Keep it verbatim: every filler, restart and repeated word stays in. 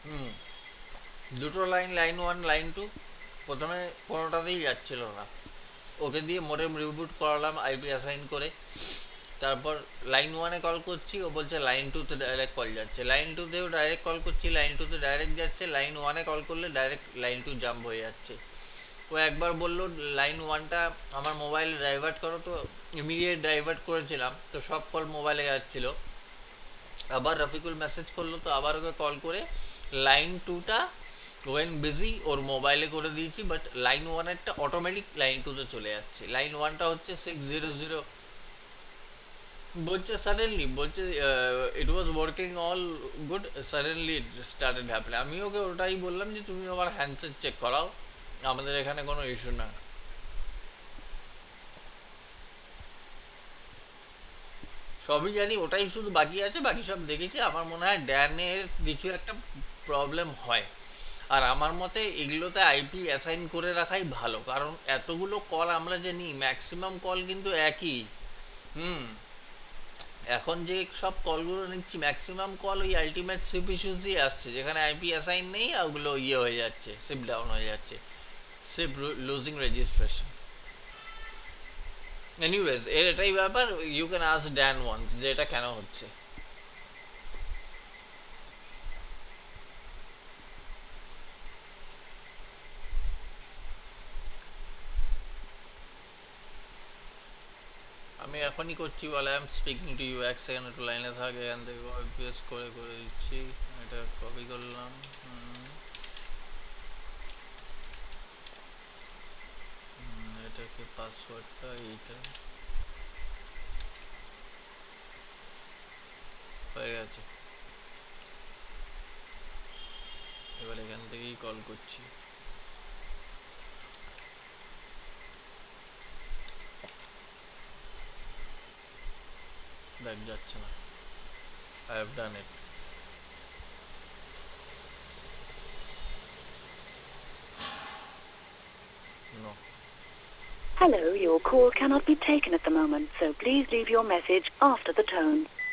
হুম, দুটো line, line one line two, প্রথমে কোনোটাতেই যাচ্ছিল না। ওকে দিয়ে মোডেম রিবুট করালাম আইপি অ্যাসাইন করে। তারপর লাইন ওয়ানে কল করছি, ও বলছে লাইন টুতে ডাইরেক্ট কল যাচ্ছে। লাইন টুতেও ডাইরেক্ট কল করছি, লাইন টুতে ডাইরেক্ট যাচ্ছে। লাইন ওয়ানে কল করলে ডাইরেক্ট লাইন টু জাম্প হয়ে যাচ্ছে। ও একবার বললো লাইন ওয়ানটা আমার মোবাইলে ডাইভার্ট করো, তো ইমিডিয়েট ডাইভার্ট করেছিলাম, তো সব কল মোবাইলে যাচ্ছিলো। আবার রফিকুল মেসেজ করলো, তো আবার ওকে কল করে লাইন টুটা ওয়েন বিজি ওর মোবাইলে করে দিয়েছি, বাট লাইন ওয়ানেরটা অটোমেটিক লাইন টুতে চলে যাচ্ছে। লাইন ওয়ানটা হচ্ছে সিক্স জিরো জিরো। বলছে সাডেনলি, বলছে it was working all good, suddenly it started happen. আমি ওকে ওটাই বললাম যে তুমি আমার হ্যান্ডসেট চেক করাও, আমাদের এখানে কোনো ইস্যু না। সবই জানি, ওটাই শুধু বাকি আছে, বাকি সব দেখেছি। আমার মনে হয় ড্যানের কিছু একটা প্রবলেম হয়। আর আমার মতে এগুলোতে আইপি অ্যাসাইন করে রাখাই ভালো, কারণ এতগুলো কল আমরা যে নিই, ম্যাক্সিমাম কল কিন্তু একই। হুম। এখন যে সব কলগুলো নিচ্ছি, ম্যাক্সিমাম কল ওই আলটিমেট সিপ ইস্যুস দিয়ে আসছে, যেখানে আইপি অ্যাসাইন নেই, আর ওগুলো ইয়ে হয়ে যাচ্ছে, সিপ ডাউন হয়ে যাচ্ছে, সিপ লুজিং রেজিস্ট্রেশন। এনিওয়েজ, এর এটাই ব্যাপার। You can ask Dan once যে এটা কেন হচ্ছে। আমি এখনই করছি, বলে I am speaking to you. এক সেকেন্ড একটু লাইনে থাকে, এখান থেকে ওপিএস করে করে দিচ্ছি। এটা কপি করলাম। হুম, হুম, এটাকে পাসওয়ার্ডটা এইটা হয়ে গেছে। এবার এখান থেকেই কল করছি। দেখ যাচ্ছে না। I have done it. No. Hello, your call cannot be taken at the moment, so please leave your message after the tone.